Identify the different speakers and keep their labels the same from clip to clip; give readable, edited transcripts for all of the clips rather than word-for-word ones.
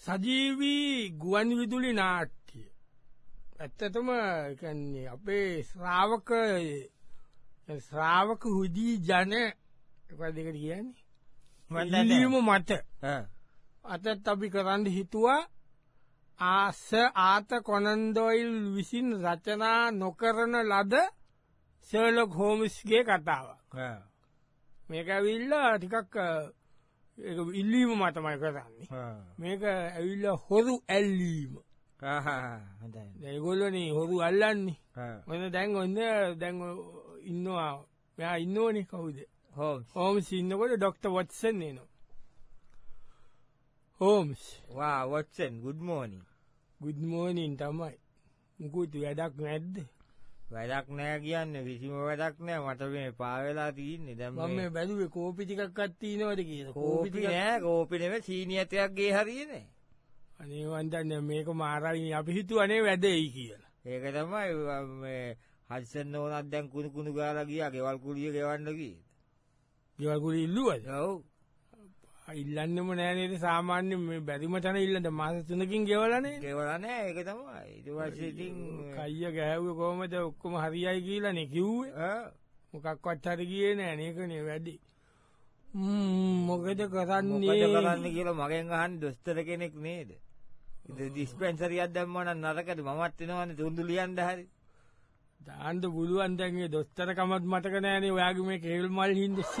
Speaker 1: සජීවී ගුවන් විදුලි නාට්‍ය ඇත්තටම කියන්නේ අපේ ශ්‍රාවක හුදී ජන දෙකට කියන්නේ ඉල්ලීම මත අතත් අපි කරන්න හිතුවා ආත කොනන්දොයිල් විසින් රචනා නොකරන ලද ෂර්ලොක් හෝම්ස්ගේ කතාවක්. මේක ඇවිල්ලා ටිකක් ඉල්ලීම මතමයි කරන්නේ. මේක ඇවිල්ලා හොරු ඇල්ලීම. ඒගොල්ලෝනේ හොරු අල්ලන්නේ. මොන දැන් දැන් ඉන්නවා. මෙයා ඉන්නෝනේ කවුද? හෝම්ස් ඉන්නකොට ડોක්ටර් වොට්සන් එනවා. Holmes.
Speaker 2: Watson good morning.
Speaker 1: good morning තමයි. මුකුත් වැඩක් නැද්ද?
Speaker 2: වැඩක් නෑ කියන්නේ කිසිම වැඩක් නෑ. මට මේ පාවෙලා තියෙන්නේ. දැන්
Speaker 1: මම මේ බැලුවේ කෝපි ටිකක්වත් තියෙනවද කියලා.
Speaker 2: කෝපි නෑ. කෝපි නෙමෙයි සීනියතයක් ගේ හරියනේ.
Speaker 1: අනේ වන්දන්නේ මේක මාරයි අපි හිතුවනේ වැඩේයි කියලා.
Speaker 2: ඒක තමයි මේ හඩ්සන් නෝනක් දැන් කුණු ගාලා ගියා. ගෙවල් කුලිය ගෙවන්න ගියේ.
Speaker 1: ගෙවල් කුලිය ඉල්ලුවද?
Speaker 2: ඔව්.
Speaker 1: ඉල්ලන්නෙම නෑ නේද සාමාන්‍ය මේ බැරිම තැන ඉල්ලන්න මාස 3කින් ගෙවලානේ.
Speaker 2: ගෙවලා නෑ ඒක තමයි. ඊට පස්සේ ඉතින්
Speaker 1: කයිය ගෑවුවේ කොහමද ඔක්කොම හරියයි කියලානේ කිව්වේ. මොකක්වත් හරි ගියේ නෑ නේකනේ වැඩි. මොකද කරන්නේ
Speaker 2: කියලා මගෙන් අහන්නේ දොස්තර කෙනෙක් නේද? ඉතින් ඩිස්පෙන්සරියක් දැම්මම නම් නරකද? මමත් එනවනේ තුන්දු ලියන්න හරි.
Speaker 1: දාන්න බුලුවන් දැන් ඒ දොස්තර කමත් මතක නෑනේ ඔයාගේ මේ කේල් මල් හින්දා.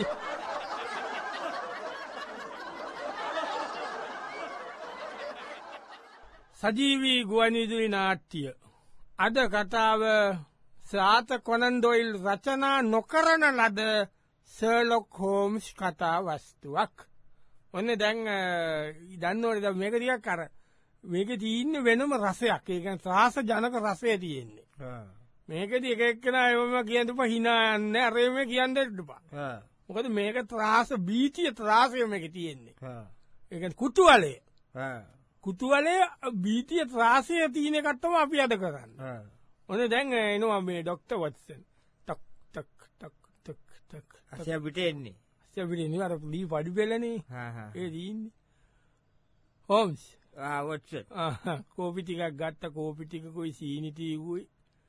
Speaker 1: සජීවී ගුවන් විදුලි නාට්‍ය අද කතාව ආත කොනන් ඩොයිල් රචනා නොකරන ලද ෂර්ලොක් හෝම්ස් කතා වස්තුවක්. ඔන්න දැන් දන්නවනේ මේක ටිකක් අර මේකේ තියෙන්නේ වෙනම රසයක්. ඒ කියන්නේ ත්‍රාස ජනක රසය තියෙන්නේ. මේකදී එක එක්කෙනා ඒවම කියන්න එපා hina යන්නේ. අර මේ කියන්න දෙපා. මොකද මේක ත්‍රාස බීතිය ත්‍රාසය මේකේ තියෙන්නේ. ඒ කියන්නේ කුතුහලය. කුතුහලයේ බීතිය ත්‍රාසය තියෙන එකක් තමයි අපි අද කරන්නේ. ඔන්න දැන් එනවා මේ ડોක්ටර් වොට්සන්. ටක් ටක් ටක් ටක් ටක්.
Speaker 2: අසිය පිට එන්නේ.
Speaker 1: අසිය පිට එන්නේ අර ලී පඩි පෙළනේ. ඒ දින්නේ. හෝම්ස්.
Speaker 2: වොට්සන්.
Speaker 1: කෝපි ටිකක් ගත්ත කෝපි ටිකකුයි සීනි ටිකකුයි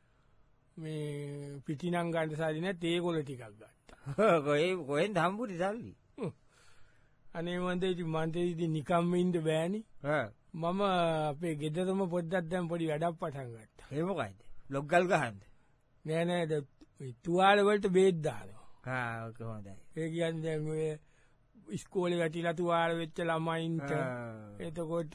Speaker 1: මේ පිටිනම් ගන්න සල්ලි නැත් ඒගොල්ලෝ ටිකක් ගත්තා.
Speaker 2: කොහෙන්ද හම්බුනේ සල්ලි?
Speaker 1: අනේ මන්දේ ඉතින් නිකම්ම ඉන්න බෑනේ. මම අපේ ගෙදරම පොඩ්ඩක් දැන් පොඩි වැඩක් පටන් ගත්තා.
Speaker 2: ඒ මොකයිද? ලොග්ගල් ගහන්නද?
Speaker 1: නෑ තුවාල වලට බේත් දානවා.
Speaker 2: ඔක හොඳයි.
Speaker 1: ඒ කියන්නේ දැන් ඔය ඉස්කෝලේ වැටිලා තුවාල වෙච්ච ළමයින්ට එතකොට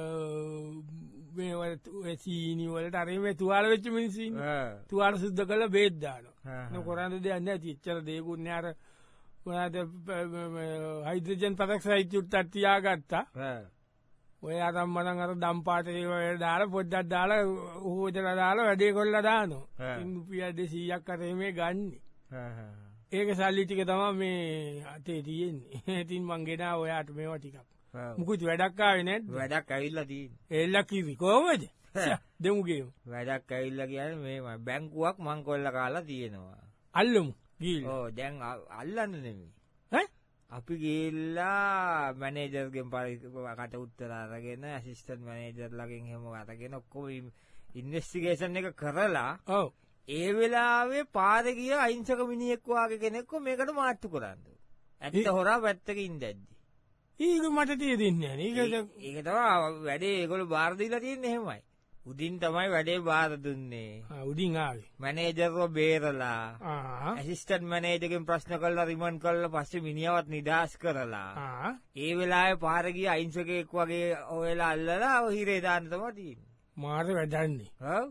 Speaker 1: මේ වල සීනි වලට අර මේ තුවාල වෙච්ච මිනිස්සු ඉන්නේ. තුවාල සුද්ධ කරලා බේත් දානවා. නෝ කරන්නේ දෙයක් නැති. එච්චර දෙයක්ුත් නෑ අර මොනවාද හයිඩ්‍රජන් පෙරොක්සයිඩ් චුට්ටක් තියාගත්තා. ඔය අරම්මනම් අර දම් පාට ඒවා දාලා පොඩ්ඩක් දාලා හොදලා දාලා වැඩේ කරලා දානවා. රුපියල් 200ක් අර මේ ගන්නෙ. ඒක සල්ලි ටික තමයි මේ අතේ තියෙන්නේ. ඉතින් මං ගෙනා ඔයාට මේවා ටිකක්. මුකුත් වැඩක් ආවේ නැද්ද?
Speaker 2: වැඩක් ඇවිල්ලා තියෙන්නේ.
Speaker 1: එල්ල කිවි කොහමද? දෙමු ගේමු.
Speaker 2: වැඩක් ඇවිල්ලා කියන්නේ මේ බැංකුවක් මං කොල්ල කාලා තියෙනවා.
Speaker 1: අල්ලමු. ගිහින්.
Speaker 2: ඔව් දැන් අල්ලන්න නෙමෙයි. ඈ? අපි ගිහිල්ලා මැනේජර්ගෙන් කට උත්තර අරගෙන ඇසිස්ටන්ට් මැනේජර්ලාගෙන් එහෙම අරගෙන ඔක්කොම ඉන්වෙස්ටිගේෂන් එක කරලා
Speaker 1: ඔව්
Speaker 2: ඒ වෙලාවේ පාරේ ගිය අහිංසක මිනිහෙක් වාගේ කෙනෙක්ව මේකට මාට්ටු කරන්න. ඇත්ත හොරා පැත්තක ඉඳද්දි.
Speaker 1: ඒක මට තේරෙන්නේ නැහැ.
Speaker 2: ඒක තමයි වැඩේ ඒගොල්ලෝ බාර දීලා තියෙන්නේ එහෙමයි. උදින් තමයි වැඩේ බාර දුන්නේ.
Speaker 1: උදින් ආවේ.
Speaker 2: මැනේජර්ව බේරලා. ඇසිස්ටන්ට් මැනේජර්ගෙන් ප්‍රශ්න කරලා රිමන්ඩ් කරලා පස්සේ මිනිහවත් නිදාස් කරලා. ඒ වෙලාවේ පාර ගිය අහිංසකෙක් වගේ ඔයලා අල්ලලා ඔය හිරේ දාන්න තමයි තියෙන්නේ.
Speaker 1: මාර වැඩන්නේ.
Speaker 2: ඔව්.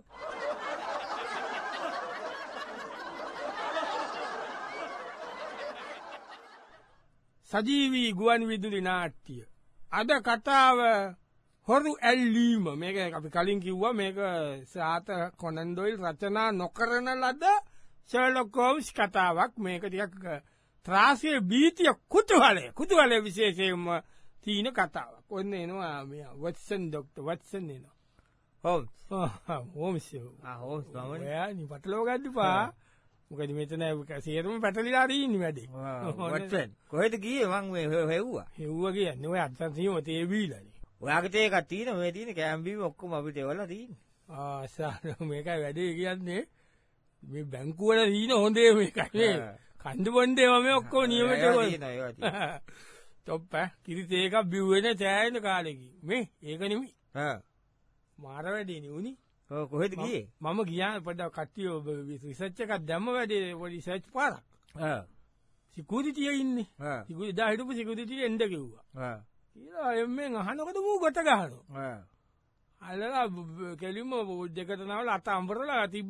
Speaker 1: සජීවී ගුවන් විදුලි නාට්‍ය අද කතාව හොරු ඇල්ලීම. මේක අපි කලින් කිව්වා මේක ආත කොනන් ඩොයිල් රචනා නොකරන ලද ෂර්ලොක් හෝම්ස් කතාවක්. මේක ටිකක් ත්‍රාසයේ බීතිය කුතුහලය විශේෂයෙන්ම තියෙන කතාවක්. ඔන්න එනවා මේ වොට්සන් ડોක්ටර් වොට්සන් එනවා.
Speaker 2: හෝම්ස්.
Speaker 1: හෝම්ස්.
Speaker 2: හෝම්ස් තමයි.
Speaker 1: එයා පටලව ගන්න එපා. මොකද මෙතන සේරම පැටලිලා ඉන්නේ වැඩේ.
Speaker 2: වොට්සන් කොහෙද ගියේ මං මේ හෙව්වා.
Speaker 1: හෙව්වා කියන්නේ ඔය අත්සන් සීම තේ බීලානේ.
Speaker 2: ඔයාගත ඒකක් තියෙන මේ තියෙන කෑම්බීම ඔක්කොම අපිට එවලා තියෙන්නේ.
Speaker 1: ආසාර මේකයි වැඩේ කියන්නේ මේ බැංකුවල දීන හොඳේ මේකයි. කන්ද බොණ්ඩේ මේ ඔක්කොම නියමයට
Speaker 2: තියෙනවා.
Speaker 1: තොප්ප කිරිත එකක් බිව්වෙන සෑහෙන කාලෙකින් මේ ඒක නෙමෙයි. මාර වැඩේනේ උනි.
Speaker 2: කොහෙද ගියේ?
Speaker 1: මම ගියා පොඩ්ඩක් කට්ටිය රිසර්ච් එකක් දැම්ම වැඩේ පොඩි රිසර්ච් පාරක්. සිකියුරිටි ඉන්නේ. සිකියුරිටි දා හිටපු සිකියුරිටි එන්න කිව්වා. ඊළඟ එම්මෙන් අහනකොට මූ ගොට ගහනවා. අල්ලලා කෙලින්ම දෙකට නවල අත අඹරලා තිබ්බ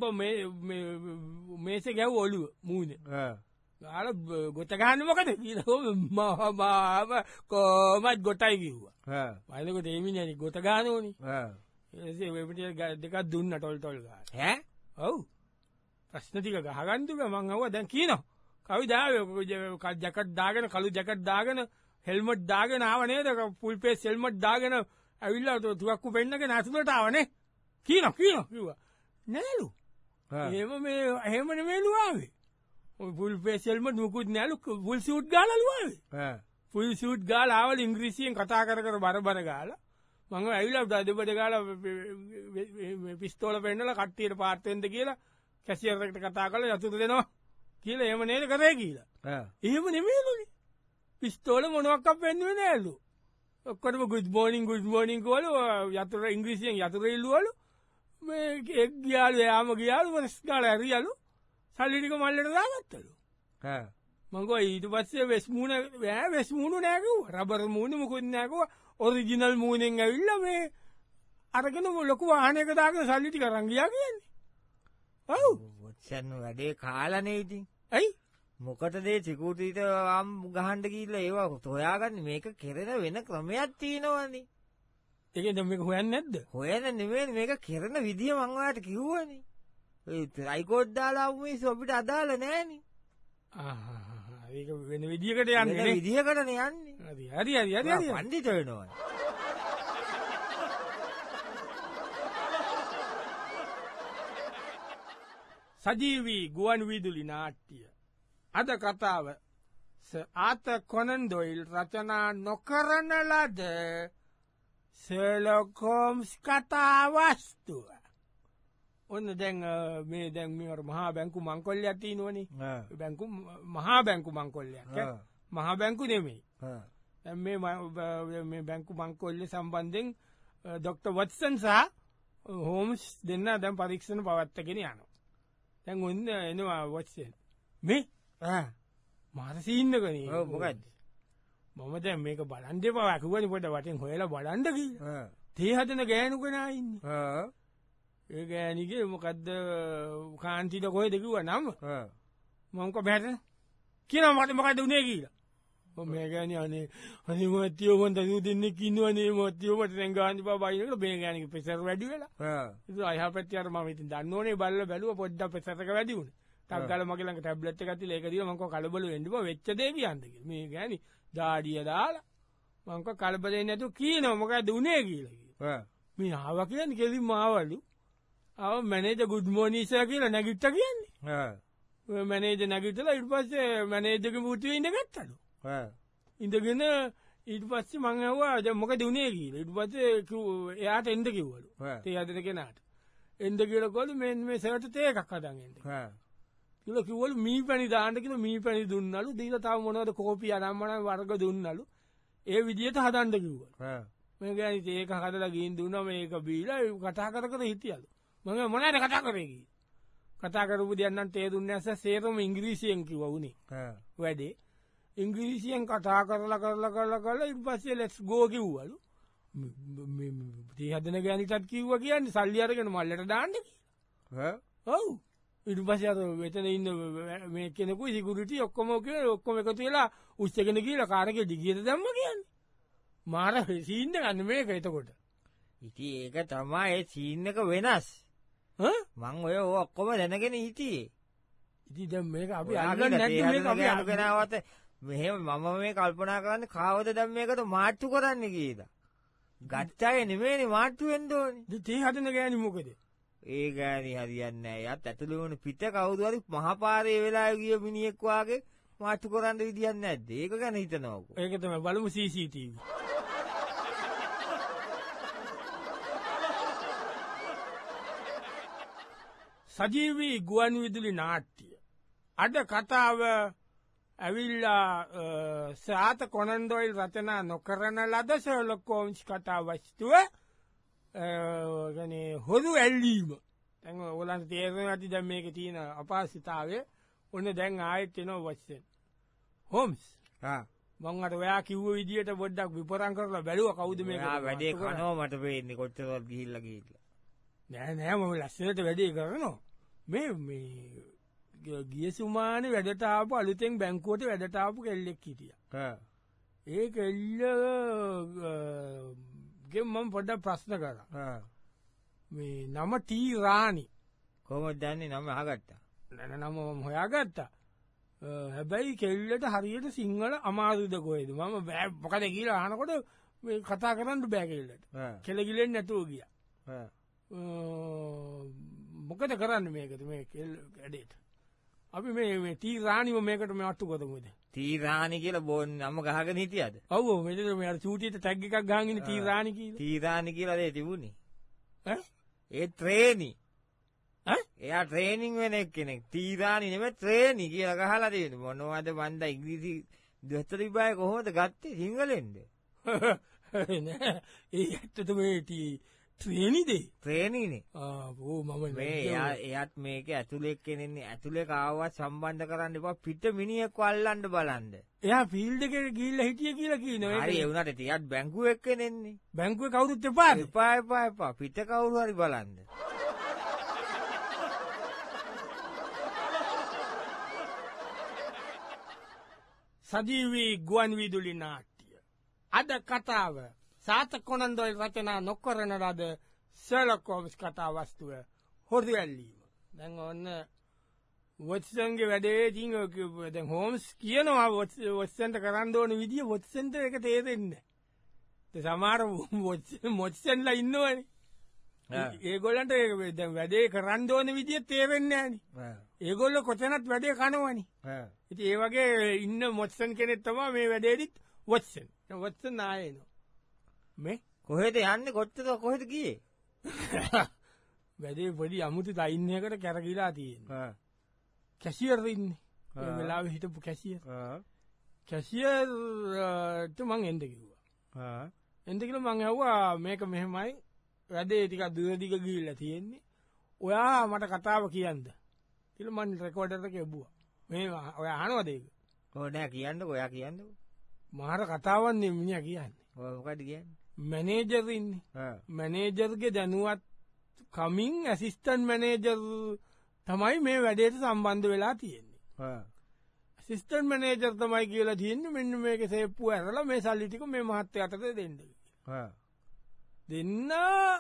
Speaker 1: මේසේ ගැව් ඔළුව මූනේ. ගාලා ගොට ගහන්නේ මොකද කියලා මාව කොමත් ගොටයි කිව්වා. වයින්කොට එමිනේ ගොට ගහනෝනේ. එසේ වෙපිටිය දෙකක් දුන්න ටොල් ගාලා. ඔව්. ප්‍රශ්න ටික ගහගන්න දුක මං අහුවා දැන් කියනවා. කවුද ආවේ ජැකට් දාගෙන කළු ජැකට් දාගෙන හෙල්මට් දාගෙන ආව නේද ෆුල් ෆේස් හෙල්මට් දාගෙන ඇවිල්ලා තුවක්කු පෙන්නගෙන අසුලට ආවනේ කියනවා කිව්වා නෑලු එහෙම නෙමෙයිලු ආවේ ඔය ෆුල් ෆේස් හෙල්මට් මුකුත් නෑලු ෆුල් සූට් ගාලාලු ආවේ ෆුල් සූට් ගාලා ආවල ඉංග්‍රීසියෙන් කතා කර බර ගාලා මම ඇවිල්ලා දෙබඩ ගාලා පිස්තෝල පෙන්නලා කට්ටියට පාත් වෙන්න කියලා කැෂියර් එකට කතා කරලා යතුරු දෙනවා කියලා එහෙම නේද කරේ කියලා. එහෙම නෙමෙයිලුනේ. පිස්තෝල මොනවක් වෙන්නේ නෑලු. ඔක්කොටම good morning කෝලු යතුරු ඉංග්‍රීසියෙන් යතුරු ඉල්ලුවලු. මේ එක් ගියාලු යාම ගියාලු වස් ගාලා ඇරියලු. සල්ලි ටික මල්ලට දාගත්තලු. මං ගෝ ඊට පස්සේ වෙස් මූණ නෑ කිව්වා. රබර් මූණ මොකුත් නෑ කිව්වා. ඔරිජිනල් මූණෙන් ඇවිල්ලා මේ අරගෙන ලොකු වාහනයක දාගෙන සල්ලි ටික අරන් ගියා කියන්නේ. ඔව්.
Speaker 2: වොච්චන් වැඩේ කාලානේ ඉතින්.
Speaker 1: ඇයි?
Speaker 2: මොකටද සිකියුරිටිට ගහන්න ගිහිල්ලා ඒවා හොයාගන්නේ මේක කෙරෙන වෙන ක්‍රමයක් තියෙනවනේ.
Speaker 1: ඒකෙන් දැන් මේක හොයන්නේ නැද්ද?
Speaker 2: හොයන්න නෙමෙයි මේක කෙරෙන විදිය මං ඔයාලට කිව්වනේ. ඒ ට්‍රයිකෝඩ් දාලා ආපු මිනිස්සු අපිට අදාළ නෑනේ.
Speaker 1: ඒක වෙන විදියකට යන්නේ නේ.
Speaker 2: වෙන විදියකටනේ යන්නේ.
Speaker 1: හරි.
Speaker 2: පඬිත වෙනවා.
Speaker 1: සජීවී ගුවන් විදුලි නාට්‍ය අද කතාව ආත කොනන් ඩොයිල් රචනා නොකරන ලද ෂර්ලොක් හෝම්ස් කතාවස්තුව. ඔන්න දැන් මේ මහා බැංකු මංකොල්ලයක් තියෙනවනේ. මහා බැංකු මංකොල්ලයක්. මහා බැංකු නෙමෙයි. දැන් මේ බැංකු මංකොල්ලේ සම්බන්ධයෙන් ડોક્ટર වොට්සන් සහ හෝම්ස් දෙන්න දැන් පරීක්ෂණ පවත්වාගෙන යනවා. දැන් ඔන්න එනවා වොට්සන්. මේ මාර සීන් එකනේ.
Speaker 2: ඔව් මොකද්ද?
Speaker 1: මම දැන් මේක බලන් දෙපා කිව්වනේ පොඩ වටෙන් හොයලා බලන්න කියලා. තේ හදන ගෑනු කෙනා ඉන්නේ. ඒ ගෑණිගේ මොකද්ද කාන්තිද කොහෙද කිව්වා නම? මම කො බැහැට කියනවා මට මොකද්ද උනේ කියලා. මම මේ ගෑණි අනේ මොත්තියෝ මොන්ද දෙන්නෙක් ඉන්නවනේ මොත්තියෝ මට දැන් ගාන්ධි බබා ඉන්නකොට මේ ගෑණිගේ ප්‍රෙෂර් වැඩි වෙලා. ඉතින් අයහා පැත්තේ අර මම ඉතින් දන්නෝනේ බලලා බැලුවා පොඩ්ඩක් ප්‍රෙෂර් එක වැඩි වුණා. ටක් ගාලා මගේ ළඟ ටැබ්ලට් එකක් තියලා ඒක දීලා මම කව කලබල වෙන්න බෑ වෙච්ච දේ කියන්න කියලා. මේ ගෑණි දාඩිය දාලා මම කව කලබල වෙන්නේ නැතුව කියනවා මොකද්ද උනේ කියලා. මේ ආවා කියන්නේ කෙලින්ම ආවලු. ආව මැනේජර් good morning sir කියලා නැගිට්ටා කියන්නේ. ඔය මැනේජර් නැගිටලා ඊට පස්සේ මැනේජර්ගේ මුට්ටියේ ඉඳගත්තලු. ඉඳගෙන ඊට පස්සේ මං ඇහුවා දැන් මොකද උනේ කියලා. ඊට පස්සේ එයාට එන්න කිව්වලු. තේ හදන කෙනාට. එන්න කියලා කිව්වලු මේ සර්ට් තේ එකක් හදන් එන්න. කියලා කිව්වලු මීපැණි දාන්න කියලා මීපැණි දුන්නලු. දීලා තව මොනවද කෝපි අනම්මන වර්ග දුන්නලු. ඒ විදිහට හදන්න කිව්වලු. මම කියන්නේ ඒක හදලා ගින් දුන්නා මේක බීලා කතා කර හිටියලු. මම මොනවද කතා කරේ කියලා. කතා කරපු දියන් නම් තේ දුන්නේ නැස සේරම ඉංග්‍රීසියෙන් කිව්වා උනේ. වැඩේ ඉංග්‍රීසියෙන් කතා කරලා ඊට පස්සේ let's go කිව්වලු. තේ හදන ගෑනිටත් කිව්වා කියන්නේ සල්ලි අරගෙන මල්ලට දාන්න කියලා. ඔව්. ඊට පස්සේ අර මෙතන ඉන්න මේ කෙනෙකුයි සිකියුරිටි ඔක්කොම එකතු වෙලා උස්සගෙන ගිහලා කාර් එකේ ඩිගියට දැම්ම කියන්නේ. මාර සීන් එකක් මේක එතකොට.
Speaker 2: ඉතින් ඒක තමයි ඒ සීන් එක වෙනස්. මං ඔය ඔක්කොම දැනගෙන හිටියේ.
Speaker 1: ඉතින් දැන් මේක අපි අල්ලන්නේ නැද්ද මේක අපි
Speaker 2: අල්ලගෙනවත මෙහෙම මම මේ කල්පනා කරන්නේ කාවද දැන් මේකට මාට්ටු කරන්නේ කියලා. ගත්තය නෙමෙයිනේ මාට්ටු වෙන්න ඕනේ.
Speaker 1: ඉතින් තේ හදන ගෑණි මොකද?
Speaker 2: ඒ ගෑණි හරියන්නේ නැහැ. යත් ඇතුළේ වුණ පිට කවුරු හරි මහපාරේ වෙලාවේ ගිය මිනිහෙක් වාගේ මාට්ටු කරන්න විදියක් නැද්ද? ඒක ගැන හිතනවකෝ.
Speaker 1: ඒක තමයි බලමු CCTV. සජීවී ගුවන් විදුලි නාට්‍ය. අද කතාව ඇවිල්ලා සාත කොනන්ඩොයිල් රචනා නොකරන ලද ෂර්ලොක් හෝම්ස් කතා වස්තුව හොරු ඇල්ලීම. තැන් ඔලන් තේරන ඇති දැම් මේක තියෙන අපහසිතාවේ ඔන්න දැන් ආයෙත් එනවා වස්සෙන්. හෝම්ස් මංගට ඔයා කිව්ව විදියට බොඩ්ඩක් විපරං කරලා බැලුව කවුද මේ
Speaker 2: වැඩේ කනෝ මට පේන්නේ කොච්චරවත් ගිහිල්ලා ගිහිල්ලා.
Speaker 1: නෑ නෑ මම ලස්සනට වැඩේ කරනවා. මේ ගිය සුමානේ වැඩට ආපු අලුතෙන් බැංකුවට වැඩට ආපු කෙල්ලෙක් හිටියා. ඒ කෙල්ලගේ මම පොඩ්ඩක් ප්‍රශ්න කරා. මේ නම ටී රාණි.
Speaker 2: කොහොමද දන්නේ නම අහගත්තා?
Speaker 1: නෑ නම මම හොයාගත්තා. හැබැයි කෙල්ලට හරියට සිංහල අමාරුද කොහෙද? මම මොකද කියලා අහනකොට මේ කතා කරන්න බෑ කෙල්ලට. කෙලගිලෙන් නැතුව ගියා. මොකද කරන්න මේකට මේ වැඩේට? අපි මේ ටී රාණිව මේකට මේ අට්ටු කරමුද?
Speaker 2: ටී රාණි කියලා බෝන් නම ගහගෙන හිටියද?
Speaker 1: ඔව් මෙතන මේ අර චූටියට ටැග් එකක් ගහගෙන ඉන්නේ ටී රාණි කියලා.
Speaker 2: ටී රාණි කියලා දේ තිබුණේ.
Speaker 1: ඈ?
Speaker 2: ඒ ට්‍රේනි.
Speaker 1: ඈ?
Speaker 2: එයා ට්‍රේනින් වෙන එක්කෙනෙක්. ටී රාණි නෙමෙයි ට්‍රේනි කියලා ගහලා තියෙන්නේ. මොනවද මන්ද ඉංග්‍රීසි දොස්තර විභාගය කොහොමද ගත්තේ සිංහලෙන්ද?
Speaker 1: නෑ ඒ ඇත්තටම මේ ට්‍රේනිදේ
Speaker 2: ට්‍රේනිනේ.
Speaker 1: ඕ මම
Speaker 2: එයාත් මේක ඇතුලේ කෙනෙන්නේ ඇතුලේ කාවවත් සම්බන්ධ කරන්න එපා පිට මිනිහෙක්ව අල්ලන්න බලන්න.
Speaker 1: එයා ෆීල්ඩ් එකේ ගිහිල්ලා හිටිය කියලා කියනවා.
Speaker 2: හරි ඒ වුණාට එයාත් බැංකුව එක්කෙනෙන්නේ.
Speaker 1: බැංකුවේ කවුරුත් එපාද?
Speaker 2: එපා පිට කවුරු හරි බලන්න.
Speaker 1: සජීවී ගුවන් විදුලි නාට්‍ය. අද කතාව සාත කොනන්ඩොයිල් රචනා නොකරන ලද ෂර්ලොක් හෝම්ස් කතා වස්තුව හොරු ඇල්ලීම. දැන් ඔන්න වොට්සන්ගේ වැඩේ ඉතින් දැන් හෝම්ස් කියනවා වොට්සන්ට කරන්න ඕන විදිය වොට්සන්ට ඒක තේරෙන්නේ නැහැ. සමහර වොට්සන්ලා ඉන්නවනේ. ඒගොල්ලන්ට දැන් වැඩේ කරන්න ඕන විදිය තේරෙන්නේ නැහනේ. ඒගොල්ලෝ කොතනත් වැඩේ කනවනේ. ඉතින් ඒ වගේ ඉන්න වොට්සන් කෙනෙක් තමයි මේ වැඩේදිත් වොට්සන්. වොට්සන් ආයෙනවා. මේ
Speaker 2: කොහෙද යන්නේ කොහෙද ගියේ?
Speaker 1: වැඩේ පොඩි අමුතු තයින්නයකට කැරකිලා තියෙනවා. කැෂියර් ඉන්නේ. ඒ වෙලාවේ හිටපු කැෂියර්. කැෂියර්ට මං එන්න කිව්වා. එන්න කියලා මං ඇහුවා මේක මෙහෙමයි වැඩේ ටිකක් දුරදිග ගිහිල්ලා තියෙන්නේ. ඔයා මට කතාව කියන්න. කියලා මං රෙකෝඩර් එකේ එව්වා. මේ ඔයා අහනවද ඒක?
Speaker 2: ඔව් නෑ කියන්නකෝ ඔයා කියන්නකෝ.
Speaker 1: මාර කතාවක් නේ මිනිහා කියන්නේ.
Speaker 2: ඔය මොකද කියන්නේ?
Speaker 1: මැනේජර් ඉන්නේ. මැනේජර්ගේ දැනුවත් කමින් ඇසිස්ටන්ට් මැනේජර් තමයි මේ වැඩේට සම්බන්ධ වෙලා තියෙන්නේ. ඇසිස්ටන්ට් මැනේජර් තමයි කියලා තියෙන්නේ මෙන්න මේක සේප්පුව ඇරලා මේ සල්ලි ටික මේ මහත්තයාට දෙන්න. දෙන්න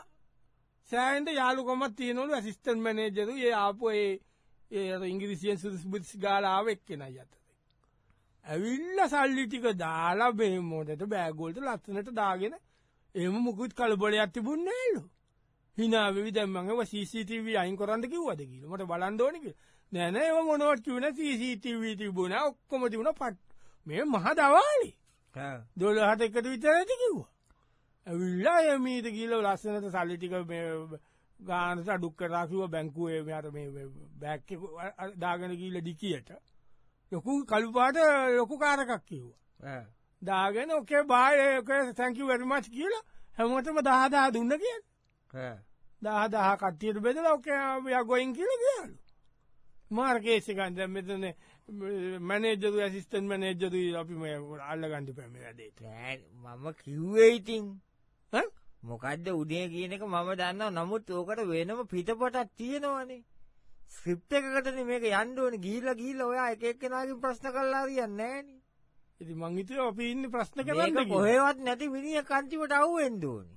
Speaker 1: සෑහෙන යාළුකමක් තියෙනවලු ඇසිස්ටන්ට් මැනේජර් ඒ ආපු ඒ ඉංග්‍රීසියෙන් සුදුසුබුස් ගාලා ආව එක්කෙනයි අතට. ඇවිල්ලා සල්ලි ටික දාලා මේ මොඩට බෑග් වලට ලස්සනට දාගෙන එහෙම මුකුත් කලබලයක් තිබුණේ නෑලු. hina වෙවි දැන් මම ඒව CCTV අයින් කරන්න කිව්වද කියලා. මට බලන්න ඕනේ කියලා. නෑ නෑ ඒව මොනවත් කිව්වේ නෑ CCTV තිබුණා ඔක්කොම තිබුණා මේ මහ දවාලේ. 12ට එකට විතර ඇති කිව්වා. ඇවිල්ලා එමීට ගිහලා ලස්සනට සල්ලි ටික මේ ගානට අඩුක් කරලා කිව්වා බැංකුවේ මෙයාට මේ බෑග් එක දාගෙන ගිහලා ඩිකියට. ලොකු කළු පාට ලොකු කාර් එකක් කිව්වා. දාගෙන ඔකේ බයි ඔකේ thank you very much කියලා හැමෝටම 10000 දුන්න කියන්නේ. 10000 කට්ටියට බෙදලා ඔකේ we are going කියලා කියලු. මාර්කේස් එකෙන් දැන් මෙතන මැනේජර් ඇසිස්ටන්ට් මැනේජර් අපි මේ අල්ලගන්න ඉපැ මේ වැඩේට.
Speaker 2: මම කිව්වේ ඉතින් මොකද්ද උදේ කියන එක මම දන්නවා. නමුත් ඕකට වෙනම පිටපතක් තියෙනවනේ. ස්ක්‍රිප්ට් එකකටනේ මේක යන්න ඕනේ. ගිහිල්ලා ඔයා එක එක්කෙනාගෙන් ප්‍රශ්න කරලා හරියන්නේ නැහනේ. ඉතින් මං හිතුවා අපි ඉන්නේ ප්‍රශ්න කරන්න කියලා. මේක කොහෙවත් නැති මිනිහෙක් අන්තිමට අහුවෙන්න ඕනේ.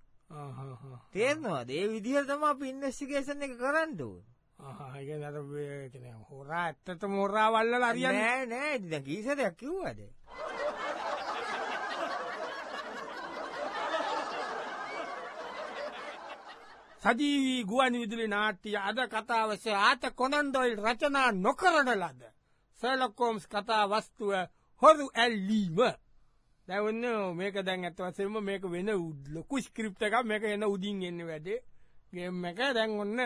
Speaker 2: තේරෙනවද? ඒ විදිහට තමයි අපි ඉන්වෙස්ටිගේෂන් එක කරන්න ඕනේ. ඒ කියන්නේ අර මේ හොරා ඇත්තටම හොරා වල්ලලා හරියන්නේ නෑ. ඉතින් කීසරයක් කිව්වද?
Speaker 1: සජීවී ගුවන් විදුලි නාට්‍ය අද කතාව සාත කොනන්ඩොයිල් රචනා නොකරන ලද ෂර්ලොක් හෝම්ස් කතා වස්තුව හොරු ඇල්ලීම. දැන් මේක දැන් අත් වශයෙන්ම මේක වෙන ලොකු ස්ක්‍රිප්ට් එකක්. මේක එන උඩින් එන්නේ වැඩේ. ගේම් එක දැන් ඔන්න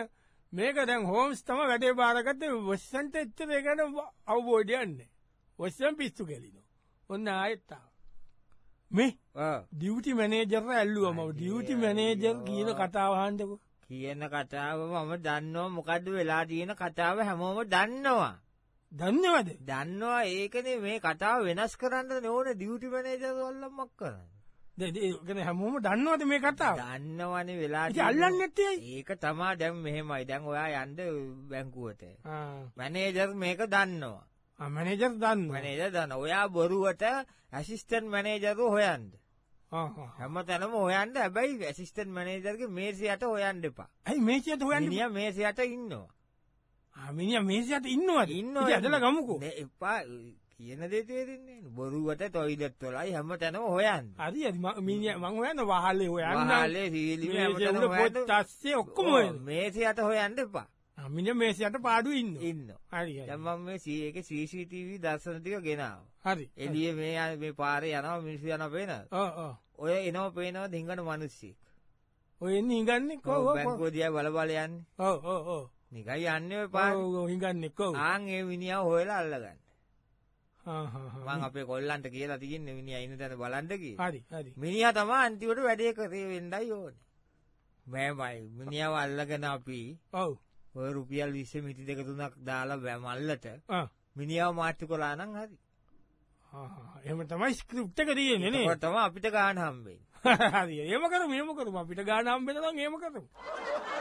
Speaker 1: මේක දැන් හෝම්ස් තම වැඩේ බාරගත වස්සන්ට එච්චර ඒකට අවබෝධයන්නේ වස්සම් පිස්සු කෙලිනවා ඔන්න ආයත්තාව මේ ඩියුටි මැනේජර් ඇල්ලුවම ඩියුටි මැනේජර් කියන කතාවහන්දක
Speaker 2: කියන කතාව මම දන්නවා මොකක්ද වෙලා තියෙන කතාව හැමෝම දන්නවා
Speaker 1: දන්නවද
Speaker 2: දන්නවා ඒකනේ මේ කතාව වෙනස් කරන්න ඕන ඩියුටි මැනේජර් වල්ලමක් කරන්න
Speaker 1: ගෙන හැමෝම දන්නවද මේ කතාව
Speaker 2: දන්නවනේ වෙලා
Speaker 1: අල්ලන්න නැත්තේ
Speaker 2: ඒක තමා දැම් මෙහෙමයි දැන් ඔයා යන්ද බැංකුවට මැනේජර් මේක දන්නවා
Speaker 1: මැනේජර් දන්න
Speaker 2: මනේජ දන්න ඔයා බොරුවට ඇසිස්ටන් මනේජරු හොයන්ද හැම තැනම හොයන්ට හැබැයි ඇසිස්ටන් මනේජර්ගේ මේසියට හොයන් දෙපා
Speaker 1: ඇයි මේසියට හොයන්නිය
Speaker 2: මේසියට ඉන්නවා
Speaker 1: මිනිිය මේසියට ඉන්නවා
Speaker 2: ඉන්න
Speaker 1: ඇදල ගමුකෝ
Speaker 2: එපා කියන දෙතේරන්නේ බොරුවට ටොයිලට් වලයි හැම තැනම හොයන්
Speaker 1: අද මිනිිය මං හොයන්න වහලේ හොයන්න තස්සේ ඔක්කොම
Speaker 2: මේසියට හොයන්ට එපා
Speaker 1: මිනි මේසියට පාඩු ඉන්න
Speaker 2: හරි යමම් මේ සීක CCTV දර්ශනතික ගෙනාව
Speaker 1: හරි
Speaker 2: එලිය මේ පාර යනවා මිනිස්සු යන පේන ඔය එනව පේනව දිංගට මනුස්සෙක්
Speaker 1: ඔය එන්න හිඟන්නේ කෝ
Speaker 2: බැංකුවදිය බලබල යන්නේ නිකයි යන්න පා
Speaker 1: හිඟන්නේ කෝ
Speaker 2: ආන් ඒ මිනිියාව හොයලා අල්ලගන්න මං අපේ කොල්ලන්ට කියලා තියන්න මිනි අයින තැන බලන්ටකි
Speaker 1: හරි හරි
Speaker 2: මිනිිය තම අන්තිවට වැඩේ කරේ වෙන්ඩයි ඕන මෑමයි මිනිියාව අල්ලගෙන අපි
Speaker 1: ඔව්
Speaker 2: ඔය රුපියල් 20 මිටි දෙක තුනක් දාලා වැමල්ලට මිනිියාව මාට්ටු කොලා නම් හරි
Speaker 1: එම තමයි ස්ක්‍රිප්ට එක තියෙන්නේ නේ
Speaker 2: තම අපිට ගාන හම්බෙන්
Speaker 1: හරි ඒම කරු මේම කරු අපිට ගාන හම්බෙන නම් ඒම කරු